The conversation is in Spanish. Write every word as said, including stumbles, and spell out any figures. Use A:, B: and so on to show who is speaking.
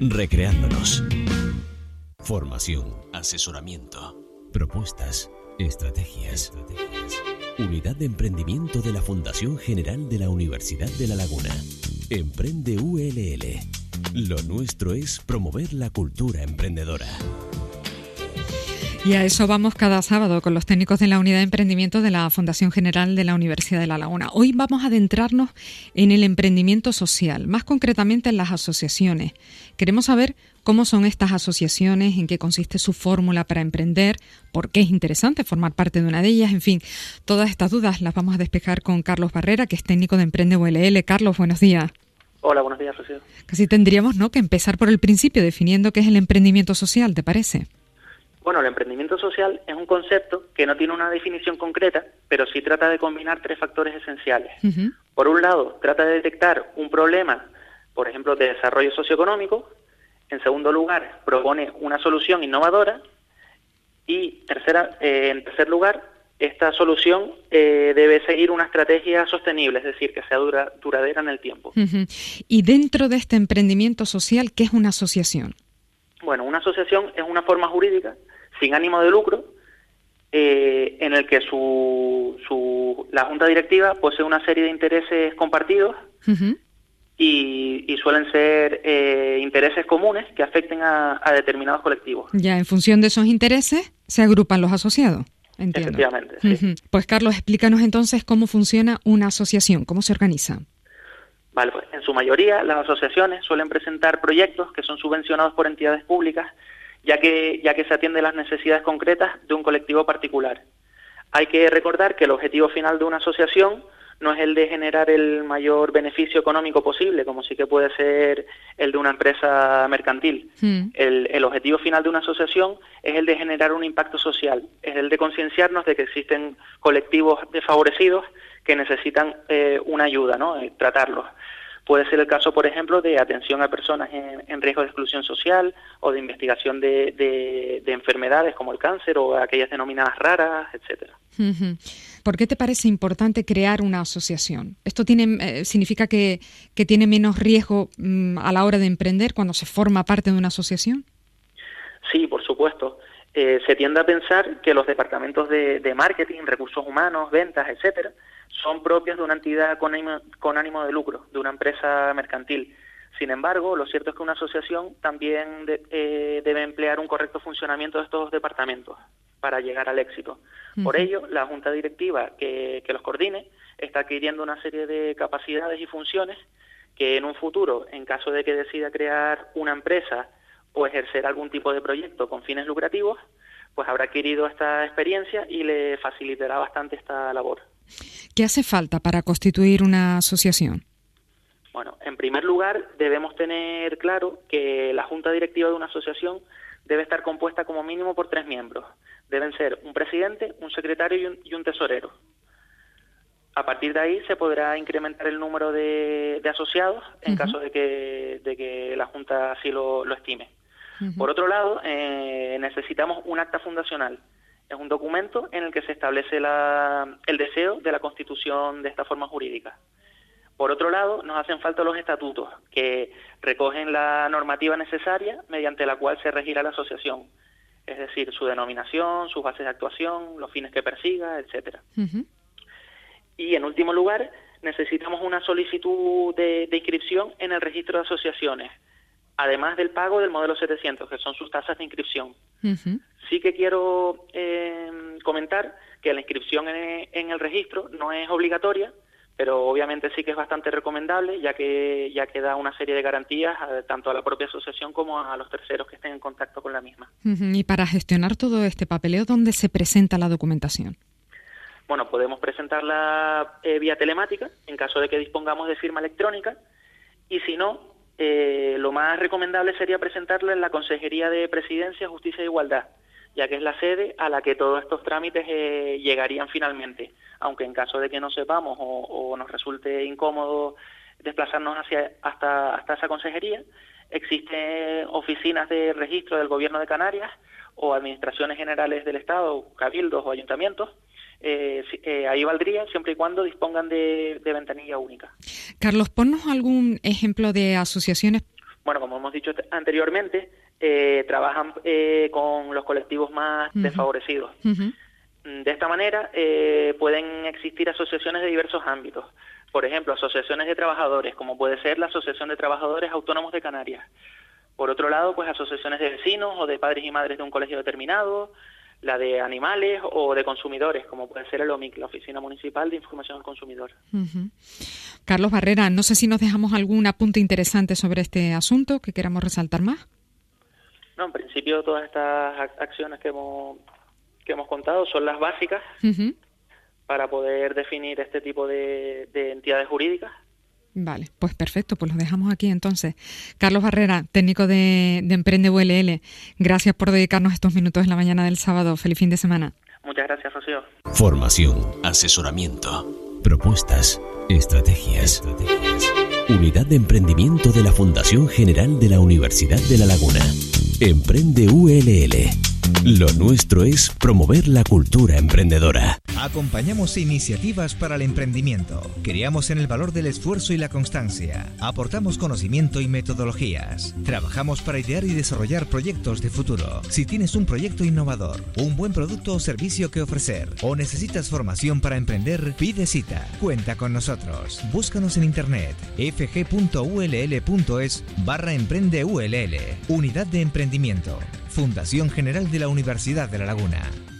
A: Recreándonos. Formación, asesoramiento, propuestas, estrategias. estrategias. Unidad de Emprendimiento de la Fundación General de la Universidad de La Laguna. Emprende U L L. Lo nuestro es promover la cultura emprendedora.
B: Y a eso vamos cada sábado con los técnicos de la Unidad de Emprendimiento de la Fundación General de la Universidad de La Laguna. Hoy vamos a adentrarnos en el emprendimiento social, más concretamente en las asociaciones. Queremos saber cómo son estas asociaciones, en qué consiste su fórmula para emprender, por qué es interesante formar parte de una de ellas. En fin, todas estas dudas las vamos a despejar con Carlos Barrera, que es técnico de Emprende U L L. Carlos, buenos días.
C: Hola, buenos días, Rocío.
B: Casi tendríamos, ¿no?, que empezar por el principio, definiendo qué es el emprendimiento social, ¿te parece?
C: Bueno, el emprendimiento social es un concepto que no tiene una definición concreta, pero sí trata de combinar tres factores esenciales. Uh-huh. Por un lado, trata de detectar un problema, por ejemplo, de desarrollo socioeconómico. En segundo lugar, propone una solución innovadora. Y tercera, eh, en tercer lugar, esta solución eh, debe seguir una estrategia sostenible, es decir, que sea dura, duradera en el tiempo.
B: Uh-huh. Y dentro de este emprendimiento social, ¿qué es una asociación?
C: Bueno, una asociación es una forma jurídica sin ánimo de lucro, eh, en el que su, su la junta directiva posee una serie de intereses compartidos. Uh-huh. y, y suelen ser eh, intereses comunes que afecten a, a determinados colectivos.
B: Ya, en función de esos intereses se agrupan los asociados. Entiendo.
C: Efectivamente, sí.
B: Uh-huh. Pues Carlos, explícanos entonces cómo funciona una asociación, cómo se organiza.
C: Vale, pues en su mayoría las asociaciones suelen presentar proyectos que son subvencionados por entidades públicas, ya que ya que se atiende las necesidades concretas de un colectivo particular. Hay que recordar que el objetivo final de una asociación no es el de generar el mayor beneficio económico posible, como sí que puede ser el de una empresa mercantil. Mm. El, el objetivo final de una asociación es el de generar un impacto social, es el de concienciarnos de que existen colectivos desfavorecidos que necesitan eh, una ayuda, ¿no? Eh, tratarlos. Puede ser el caso, por ejemplo, de atención a personas en, en riesgo de exclusión social o de investigación de, de, de enfermedades como el cáncer o aquellas denominadas raras, etcétera.
B: Uh-huh. ¿Por qué te parece importante crear una asociación? ¿Esto tiene eh, significa que, que tiene menos riesgo mm, a la hora de emprender cuando se forma parte de una asociación?
C: Sí, por supuesto. Eh, se tiende a pensar que los departamentos de, de marketing, recursos humanos, ventas, etcétera, son propios de una entidad con ánimo, con ánimo de lucro, de una empresa mercantil. Sin embargo, lo cierto es que una asociación también de, eh, debe emplear un correcto funcionamiento de estos departamentos para llegar al éxito. Uh-huh. Por ello, la junta directiva que, que los coordine está adquiriendo una serie de capacidades y funciones que en un futuro, en caso de que decida crear una empresa o ejercer algún tipo de proyecto con fines lucrativos, pues habrá adquirido esta experiencia y le facilitará bastante esta labor.
B: ¿Qué hace falta para constituir una asociación?
C: Bueno, en primer lugar, debemos tener claro que la junta directiva de una asociación debe estar compuesta como mínimo por tres miembros. Deben ser un presidente, un secretario y un, y un tesorero. A partir de ahí se podrá incrementar el número de, de asociados en uh-huh. caso de que, de que la junta así lo, lo estime. Uh-huh. Por otro lado, eh, necesitamos un acta fundacional. Es un documento en el que se establece la, el deseo de la constitución de esta forma jurídica. Por otro lado, nos hacen falta los estatutos, que recogen la normativa necesaria mediante la cual se regirá la asociación. Es decir, su denominación, sus bases de actuación, los fines que persiga, etcétera. Uh-huh. Y en último lugar, necesitamos una solicitud de, de inscripción en el registro de asociaciones, además del pago del modelo setecientos, que son sus tasas de inscripción. Uh-huh. Sí que quiero eh, comentar que la inscripción en, en el registro no es obligatoria, pero obviamente sí que es bastante recomendable, ya que ya que da una serie de garantías a, tanto a la propia asociación como a los terceros que estén en contacto con la misma.
B: Uh-huh. Y para gestionar todo este papeleo, ¿dónde se presenta la documentación?
C: Bueno, podemos presentarla eh, vía telemática, en caso de que dispongamos de firma electrónica, y si no, eh, lo más recomendable sería presentarla en la Consejería de Presidencia, Justicia e Igualdad, ya que es la sede a la que todos estos trámites eh, llegarían finalmente, aunque en caso de que no sepamos o, o nos resulte incómodo desplazarnos hacia hasta, hasta esa consejería, existen oficinas de registro del Gobierno de Canarias o administraciones generales del Estado, cabildos o ayuntamientos. Eh, eh, ahí valdría siempre y cuando dispongan de, de ventanilla única.
B: Carlos, ponnos algún ejemplo de asociaciones
C: bueno, como hemos dicho anteriormente, eh, trabajan eh, con los colectivos más uh-huh. desfavorecidos. Uh-huh. De esta manera eh, pueden existir asociaciones de diversos ámbitos. Por ejemplo, asociaciones de trabajadores, como puede ser la Asociación de Trabajadores Autónomos de Canarias. Por otro lado, pues asociaciones de vecinos o de padres y madres de un colegio determinado, la de animales o de consumidores, como puede ser el O M I C, la Oficina Municipal de Información al Consumidor.
B: Uh-huh. Carlos Barrera, no sé si nos dejamos algún apunte interesante sobre este asunto que queramos resaltar más.
C: No, en principio todas estas acciones que hemos que hemos contado son las básicas uh-huh. para poder definir este tipo de, de entidades jurídicas.
B: Vale, pues perfecto, pues lo dejamos aquí entonces. Carlos Barrera, técnico de, de Emprende U L L, gracias por dedicarnos estos minutos en la mañana del sábado. Feliz fin de semana.
C: Muchas gracias, Rocío.
A: Formación, asesoramiento, propuestas, estrategias. estrategias. Unidad de Emprendimiento de la Fundación General de la Universidad de La Laguna. Emprende U L L. Lo nuestro es promover la cultura emprendedora.
D: Acompañamos iniciativas para el emprendimiento. Creamos en el valor del esfuerzo y la constancia. Aportamos conocimiento y metodologías. Trabajamos para idear y desarrollar proyectos de futuro. Si tienes un proyecto innovador, un buen producto o servicio que ofrecer, o necesitas formación para emprender, pide cita. Cuenta con nosotros. Búscanos en internet f g punto u l l punto es barra emprende U L L. Unidad de Emprendimiento. Fundación General de la Universidad de La Laguna.